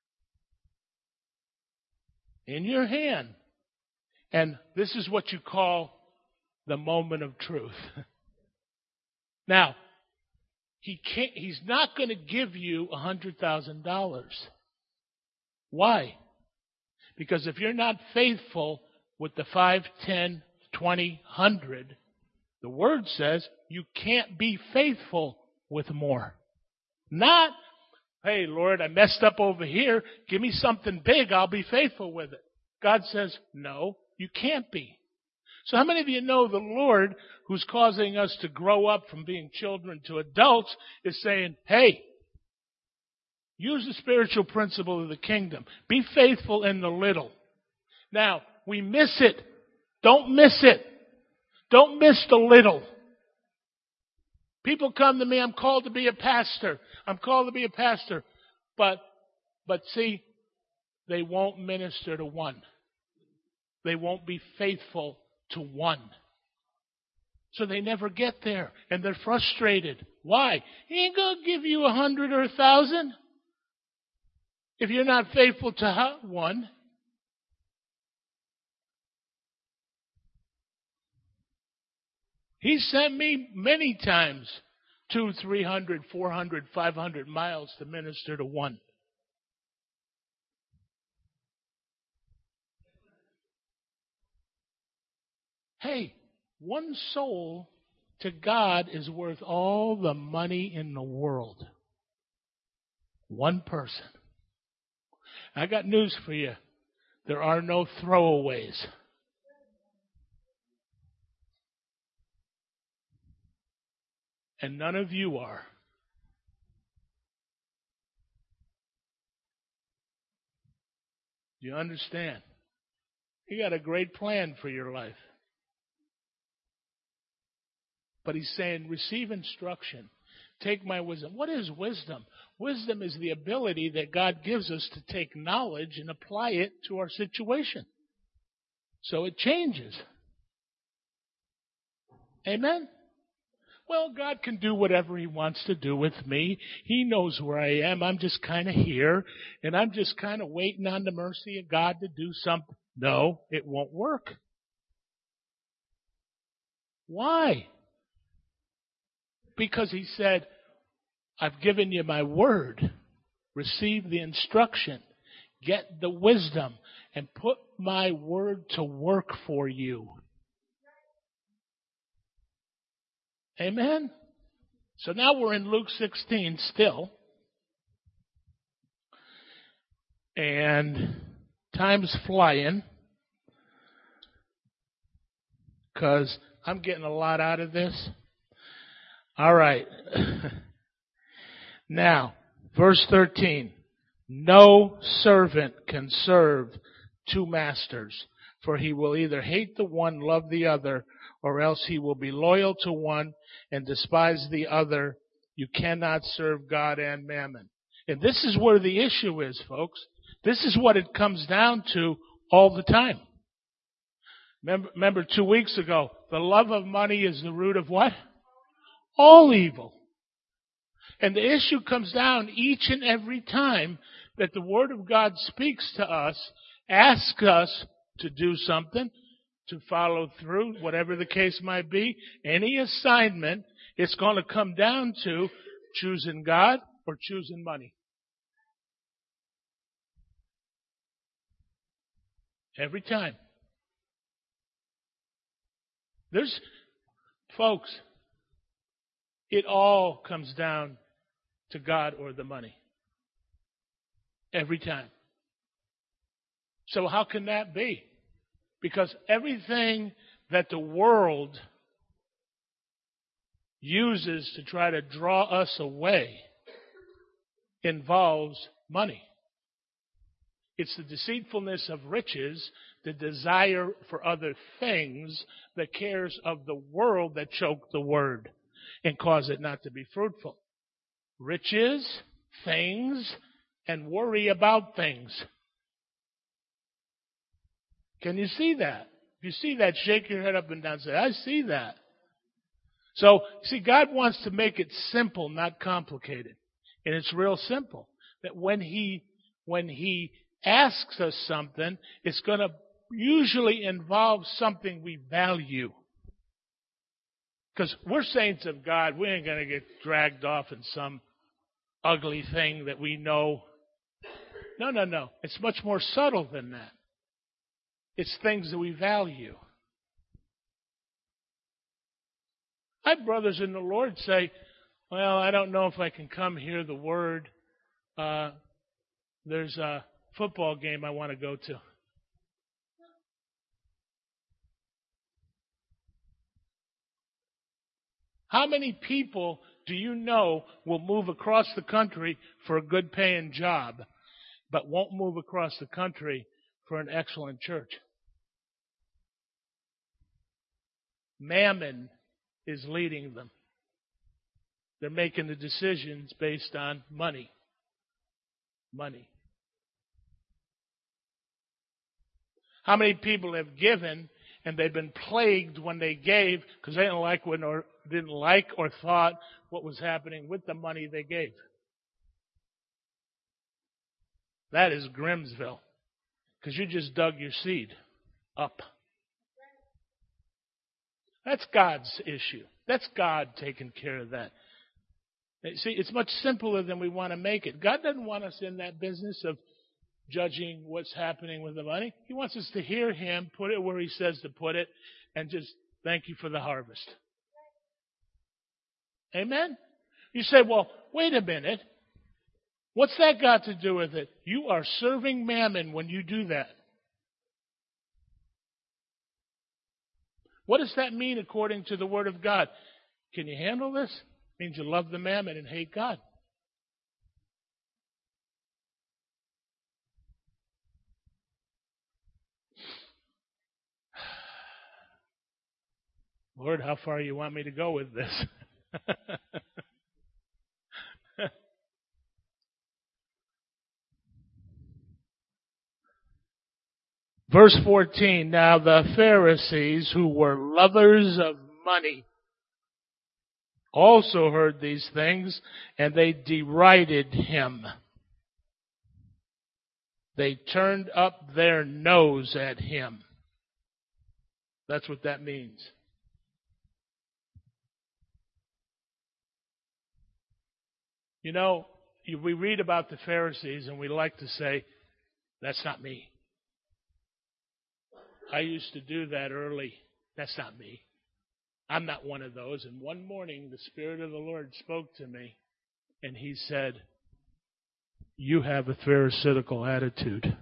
in your hand. And this is what you call the moment of truth. Now, He's not going to give you $100,000. Why? Because if you're not faithful with the 5, 10, 20, 100, the Word says you can't be faithful with more. Not, hey, Lord, I messed up over here. Give me something big. I'll be faithful with it. God says, no, you can't be. So how many of you know the Lord, who's causing us to grow up from being children to adults, is saying, hey, use the spiritual principle of the kingdom. Be faithful in the little. Now, we miss it. Don't miss it. Don't miss the little. People come to me, I'm called to be a pastor. I'm called to be a pastor. But see, they won't minister to one. They won't be faithful to one. So they never get there, and they're frustrated. Why? He ain't going to give you 100 or 1,000 if you're not faithful to one. He sent me many times 200, 300, 400, 500 miles to minister to one. Hey, one soul to God is worth all the money in the world. One person. I got news for you. There are no throwaways. And none of you are. Do you understand? He got a great plan for your life. But he's saying, receive instruction. Take my wisdom. What is wisdom? Wisdom is the ability that God gives us to take knowledge and apply it to our situation. So it changes. Amen? Well, God can do whatever He wants to do with me. He knows where I am. I'm just kind of here, and I'm just kind of waiting on the mercy of God to do something. No, it won't work. Why? Because He said, I've given you my word. Receive the instruction. Get the wisdom and put my word to work for you. Amen? So now we're in Luke 16 still. And time's flying. Because I'm getting a lot out of this. All right. Now, verse 13. No servant can serve two masters, for he will either hate the one, love the other, or else he will be loyal to one and despise the other. You cannot serve God and mammon. And this is where the issue is, folks. This is what it comes down to all the time. Remember 2 weeks ago, the love of money is the root of what? All evil. And the issue comes down each and every time that the Word of God speaks to us, asks us to do something, to follow through, whatever the case might be. Any assignment, it's going to come down to choosing God or choosing money. Every time. Folks, it all comes down to God or the money. Every time. So how can that be? Because everything that the world uses to try to draw us away involves money. It's the deceitfulness of riches, the desire for other things, the cares of the world that choke the word and cause it not to be fruitful. Riches, things, and worry about things. Can you see that? If you see that, shake your head up and down and say, I see that. So, see, God wants to make it simple, not complicated. And it's real simple. That when He asks us something, it's going to usually involve something we value. Because we're saints of God, we ain't going to get dragged off in some ugly thing that we know. No. It's much more subtle than that. It's things that we value. I have brothers in the Lord say, well, I don't know if I can come hear the word. There's a football game I want to go to. How many people do you know will move across the country for a good paying job, but won't move across the country for an excellent church? Mammon is leading them. They're making the decisions based on money. Money. How many people have given and they've been plagued when they gave because they didn't like or thought what was happening with the money they gave? That is Grimsville. Because you just dug your seed up. That's God's issue. That's God taking care of that. See, it's much simpler than we want to make it. God doesn't want us in that business of judging what's happening with the money. He wants us to hear Him, put it where He says to put it, and just thank you for the harvest. Amen? You say, well, wait a minute. What's that got to do with it? You are serving mammon when you do that. What does that mean according to the Word of God? Can you handle this? It means you love the mammon and hate God. Lord, how far you want me to go with this? Verse 14, now the Pharisees, who were lovers of money, also heard these things, and they derided him. They turned up their nose at him. That's what that means. You know, we read about the Pharisees and we like to say, that's not me. I used to do that early. That's not me. I'm not one of those. And one morning, the Spirit of the Lord spoke to me, and He said, you have a pharisaical attitude.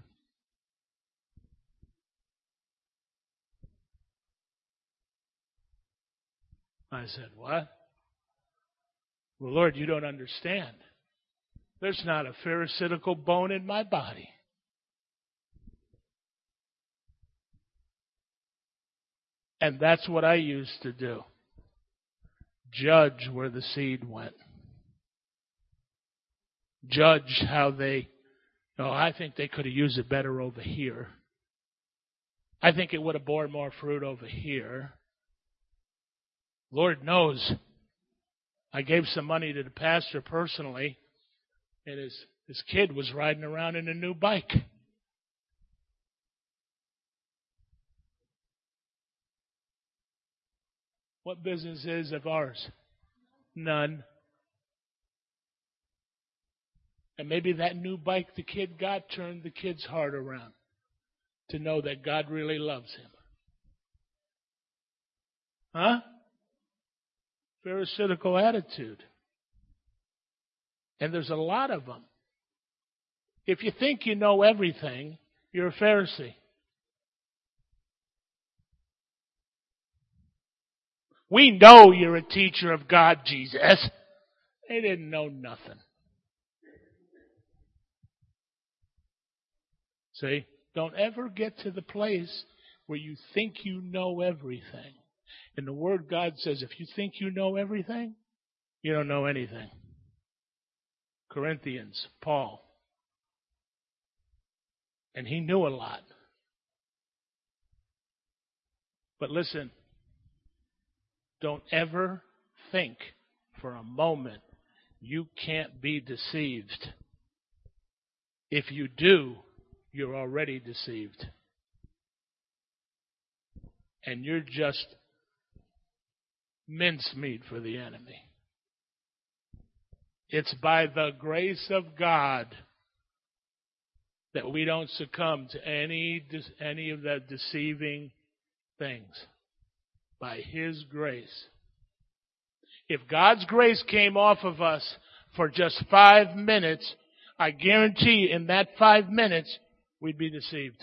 I said, what? Well, Lord, you don't understand. There's not a pharisaical bone in my body. And that's what I used to do. Judge where the seed went. Judge how I think they could have used it better over here. I think it would have borne more fruit over here. Lord knows, I gave some money to the pastor personally, and his kid was riding around in a new bike. What business is of ours? None. And maybe that new bike the kid got turned the kid's heart around to know that God really loves him. Huh? Pharisaical attitude. And there's a lot of them. If you think you know everything, you're a Pharisee. We know you're a teacher of God, Jesus. They didn't know nothing. See? Don't ever get to the place where you think you know everything. And the Word God says, if you think you know everything, you don't know anything. Corinthians, Paul. And he knew a lot. But listen, don't ever think for a moment you can't be deceived. If you do, you're already deceived. And you're just mincemeat for the enemy. It's by the grace of God that we don't succumb to any of the deceiving things. By His grace. If God's grace came off of us for just 5 minutes, I guarantee you in that 5 minutes, we'd be deceived.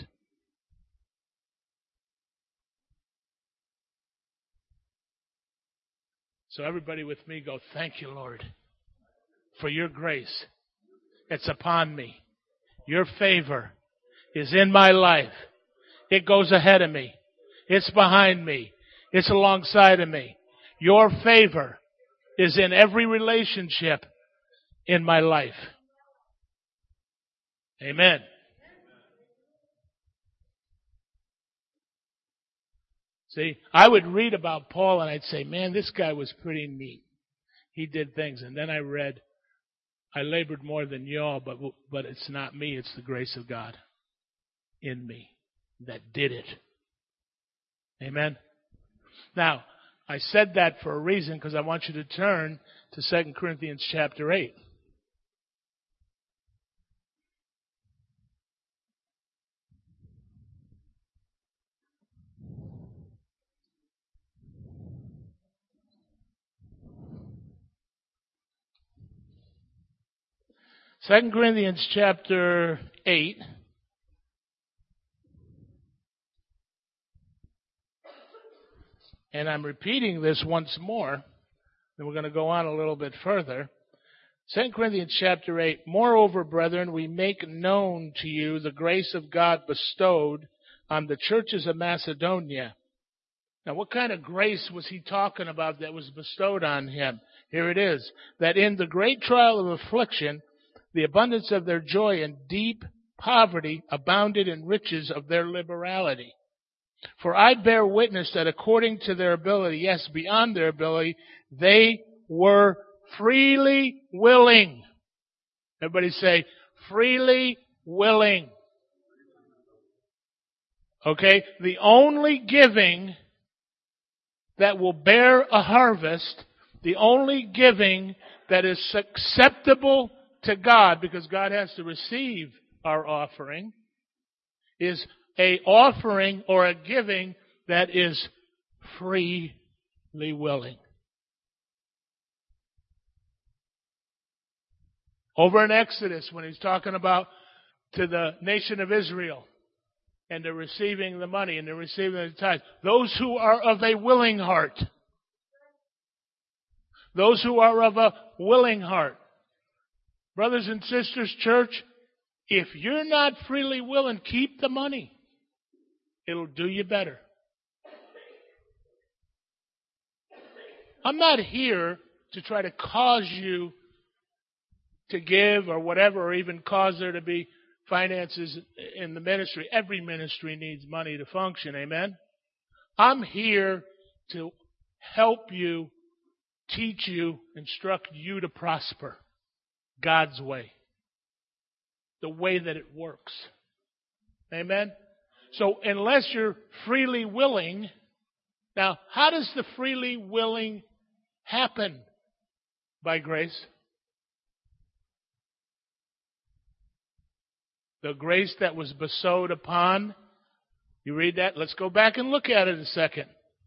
So everybody with me go, thank you, Lord, for your grace. It's upon me. Your favor is in my life. It goes ahead of me. It's behind me. It's alongside of me. Your favor is in every relationship in my life. Amen. See, I would read about Paul and I'd say, man, this guy was pretty neat. He did things. And then I read, I labored more than y'all, but it's not me. It's the grace of God in me that did it. Amen. Now, I said that for a reason because I want you to turn to 2 Corinthians chapter 8. Second Corinthians chapter 8. And I'm repeating this once more. Then we're going to go on a little bit further. 2 Corinthians chapter 8. Moreover, brethren, we make known to you the grace of God bestowed on the churches of Macedonia. Now, what kind of grace was he talking about that was bestowed on him? Here it is. That in the great trial of affliction, the abundance of their joy and deep poverty abounded in riches of their liberality. For I bear witness that according to their ability, yes, beyond their ability, they were freely willing. Everybody say, freely willing. Okay? The only giving that will bear a harvest, the only giving that is acceptable to God, because God has to receive our offering, is a offering or a giving that is freely willing. Over in Exodus, when he's talking about to the nation of Israel, and they're receiving the money and they're receiving the tithe, those who are of a willing heart. Those who are of a willing heart. Brothers and sisters, church, if you're not freely willing, keep the money. It'll do you better. I'm not here to try to cause you to give or whatever, or even cause there to be finances in the ministry. Every ministry needs money to function, amen? I'm here to help you, teach you, instruct you to prosper God's way, the way that it works. Amen? So unless you're freely willing, now how does the freely willing happen? By grace. The grace that was bestowed upon. You read that? Let's go back and look at it a second.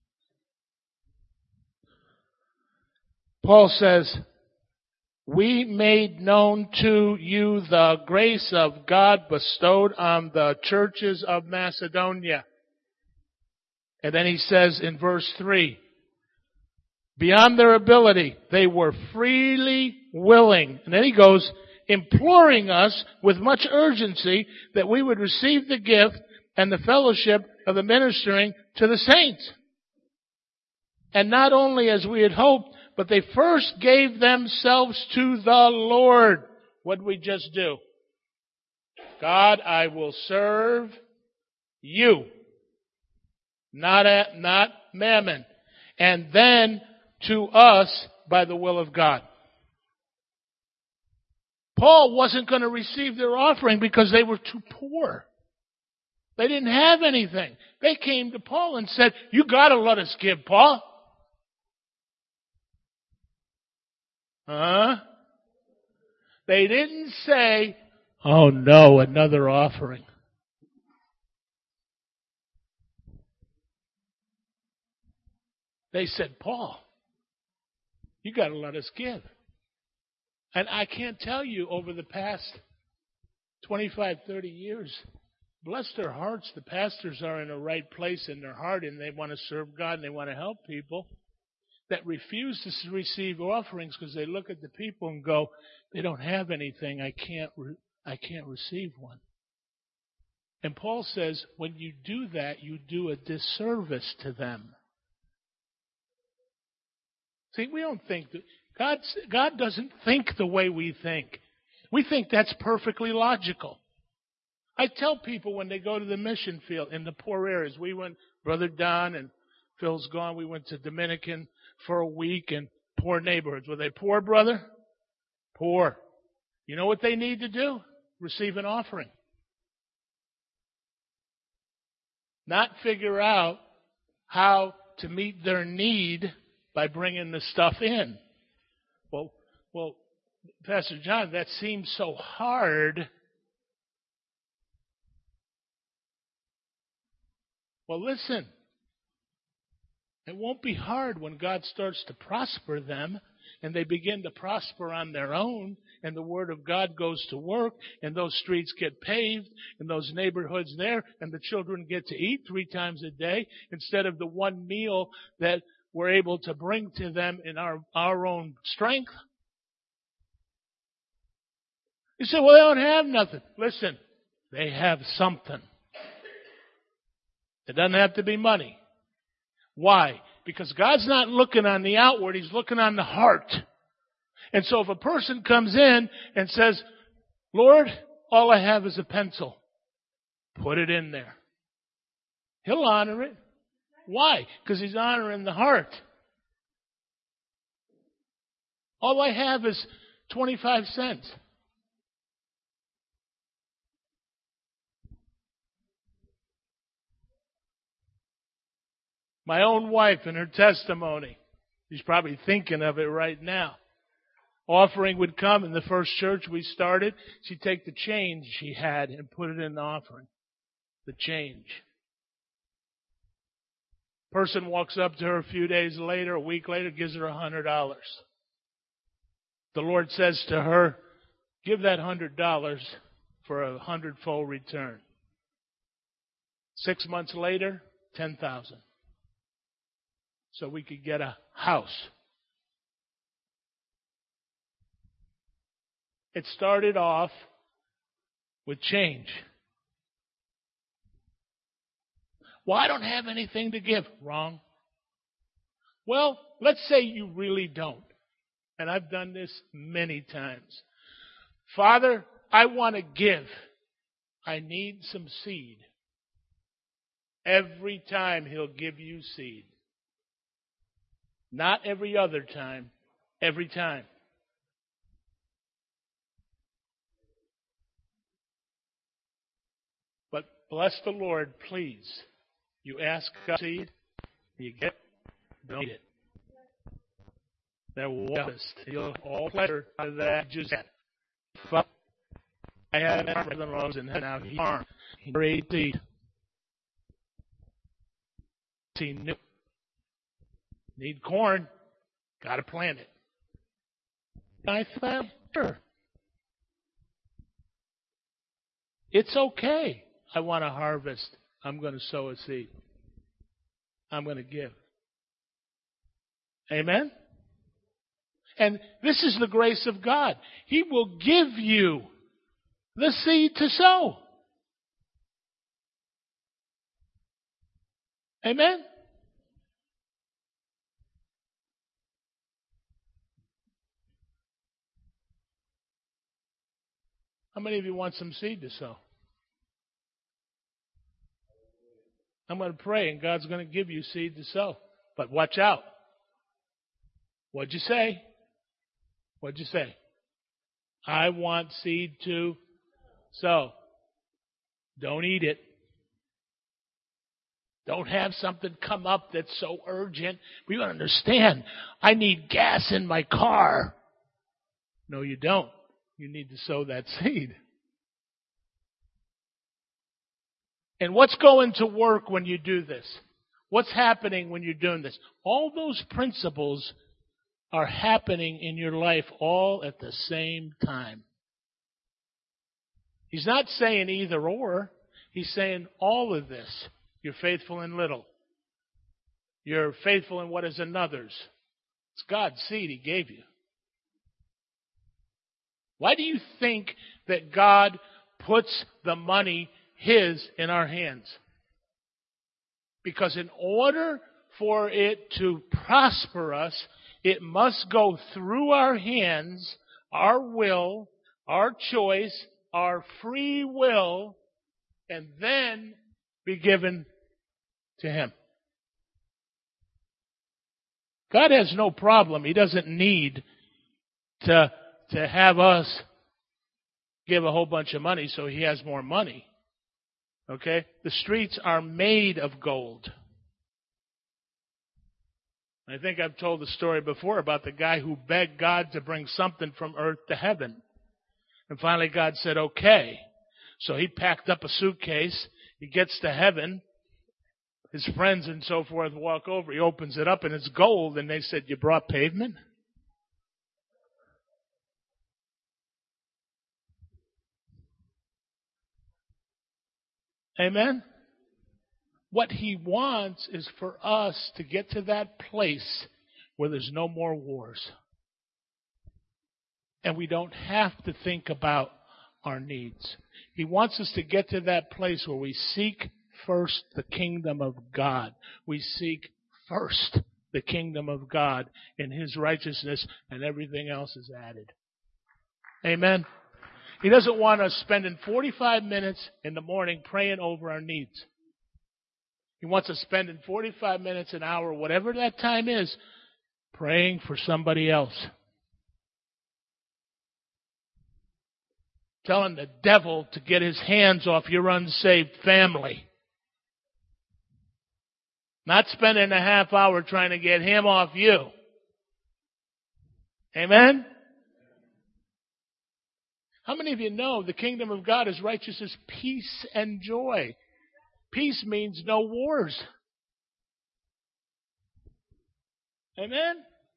Paul says, we made known to you the grace of God bestowed on the churches of Macedonia. And then he says in verse 3, beyond their ability, they were freely willing. And then he goes, imploring us with much urgency that we would receive the gift and the fellowship of the ministering to the saints. And not only as we had hoped, but they first gave themselves to the Lord. What did we just do? God, I will serve you, not mammon. And then to us by the will of God. Paul wasn't going to receive their offering because they were too poor. They didn't have anything. They came to Paul and said, you got to let us give, Paul. They didn't say, oh no, another offering. They said, Paul, you got to let us give. And I can't tell you, over the past 25, 30 years, bless their hearts, the pastors are in a right place in their heart and they want to serve God and they want to help people, that refuse to receive offerings because they look at the people and go, they don't have anything, I can't receive one. And Paul says, when you do that, you do a disservice to them. See, we don't think that God doesn't think the way we think. We think that's perfectly logical. I tell people when they go to the mission field in the poor areas, we went, Brother Don and Phil's gone, we went to Dominican for a week in poor neighborhoods. Were they poor, brother? Poor. You know what they need to do? Receive an offering. Not figure out how to meet their need by bringing the stuff in. Well, Pastor John, that seems so hard. Well, listen. It won't be hard when God starts to prosper them and they begin to prosper on their own and the Word of God goes to work and those streets get paved and those neighborhoods there and the children get to eat 3 times a day instead of the one meal that we're able to bring to them in our own strength. You say, well, they don't have nothing. Listen, they have something. It doesn't have to be money. Why? Because God's not looking on the outward, He's looking on the heart. And so if a person comes in and says, Lord, all I have is a pencil, put it in there. He'll honor it. Why? Because He's honoring the heart. All I have is 25 cents. My own wife in her testimony, she's probably thinking of it right now. Offering would come in the first church we started. She'd take the change she had and put it in the offering. The change. Person walks up to her a few days later, a week later, gives her $100. The Lord says to her, give that $100 for a 100-fold return. 6 months later, $10,000. So we could get a house. It started off with change. Well, I don't have anything to give. Wrong. Well, let's say you really don't. And I've done this many times. Father, I want to give. I need some seed. Every time He'll give you seed. Not every other time. Every time. But bless the Lord, please. You ask God seed, you get, don't eat it. They're wildest. You'll all pleasure out of that just yet. I had the rose and now he farmed. He raised seed. He knew. Need corn. Got to plant it. I thought, sure. It's okay. I want to harvest. I'm going to sow a seed. I'm going to give. Amen? And this is the grace of God. He will give you the seed to sow. Amen? How many of you want some seed to sow? I'm going to pray and God's going to give you seed to sow. But watch out. What'd you say? What'd you say? I want seed to sow. Don't eat it. Don't have something come up that's so urgent. We don't understand. I need gas in my car. No, you don't. You need to sow that seed. And what's going to work when you do this? What's happening when you're doing this? All those principles are happening in your life all at the same time. He's not saying either or. He's saying all of this. You're faithful in little. You're faithful in what is another's. It's God's seed He gave you. Why do you think that God puts the money His in our hands? Because in order for it to prosper us, it must go through our hands, our will, our choice, our free will, and then be given to Him. God has no problem. He doesn't need to have us give a whole bunch of money so He has more money. Okay? The streets are made of gold. I think I've told the story before about the guy who begged God to bring something from earth to heaven. And finally God said, okay. So he packed up a suitcase. He gets to heaven. His friends and so forth walk over. He opens it up and it's gold. And they said, you brought pavement? Amen? What He wants is for us to get to that place where there's no more wars. And we don't have to think about our needs. He wants us to get to that place where we seek first the kingdom of God. We seek first the kingdom of God and His righteousness, and everything else is added. Amen. He doesn't want us spending 45 minutes in the morning praying over our needs. He wants us spending 45 minutes, an hour, whatever that time is, praying for somebody else. Telling the devil to get his hands off your unsaved family. Not spending a half hour trying to get him off you. Amen? How many of you know the kingdom of God is righteousness, peace, and joy? Peace means no wars. Amen?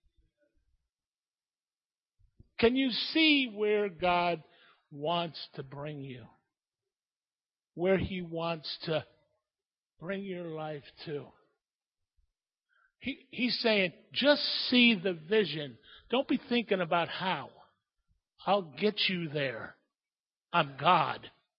Can you see where God wants to bring you? Where He wants to bring your life to? He's saying, just see the vision. Don't be thinking about how. I'll get you there. I'm God.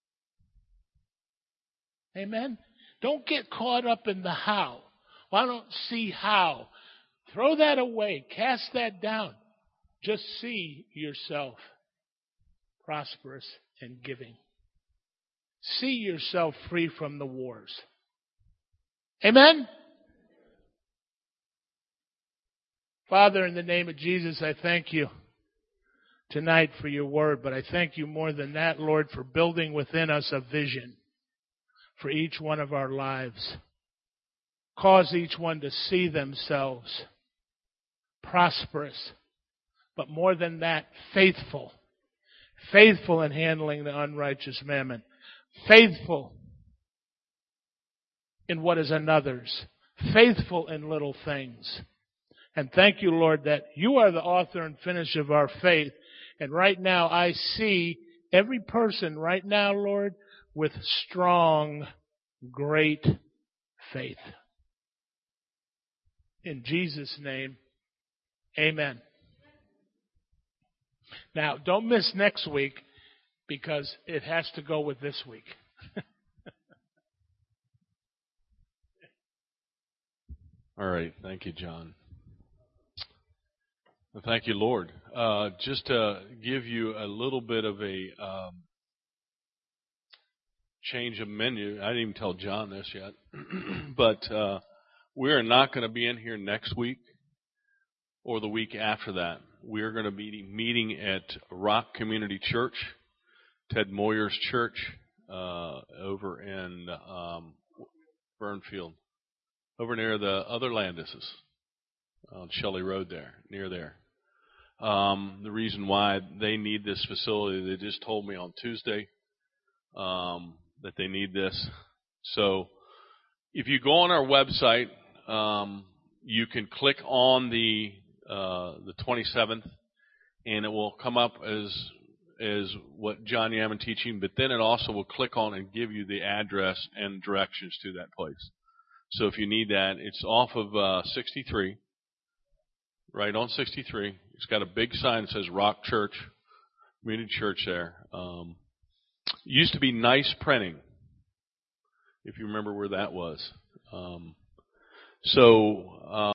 Amen? Don't get caught up in the how. Well, I don't see how. Throw that away. Cast that down. Just see yourself prosperous and giving. See yourself free from the wars. Amen? Father, in the name of Jesus, I thank you tonight for your word, but I thank you more than that, Lord, for building within us a vision for each one of our lives. Cause each one to see themselves prosperous, but more than that, faithful. Faithful in handling the unrighteous mammon. Faithful in what is another's. Faithful in little things. And thank you, Lord, that you are the author and finisher of our faith. And right now I see every person right now, Lord, with strong, great faith. In Jesus' name, amen. Now, don't miss next week because it has to go with this week.
All right. Thank you, John. Well, thank you, Lord. Just to give you a little bit of a change of menu. I didn't even tell John this yet. But we are not going to be in here next week or the week after that. We are going to be meeting at Rock Community Church, Ted Moyer's church, over in Burnfield, over near the other Landises on Shelley Road there, near there. The reason why they need this facility, they just told me on Tuesday that they need this. So if you go on our website, you can click on the 27th, and it will come up as what John Yaman teaching, but then it also will click on and give you the address and directions to that place. So if you need that, it's off of 63, right on 63. It's got a big sign that says Rock Church, Community Church there. Used to be Nice Printing, if you remember where that was.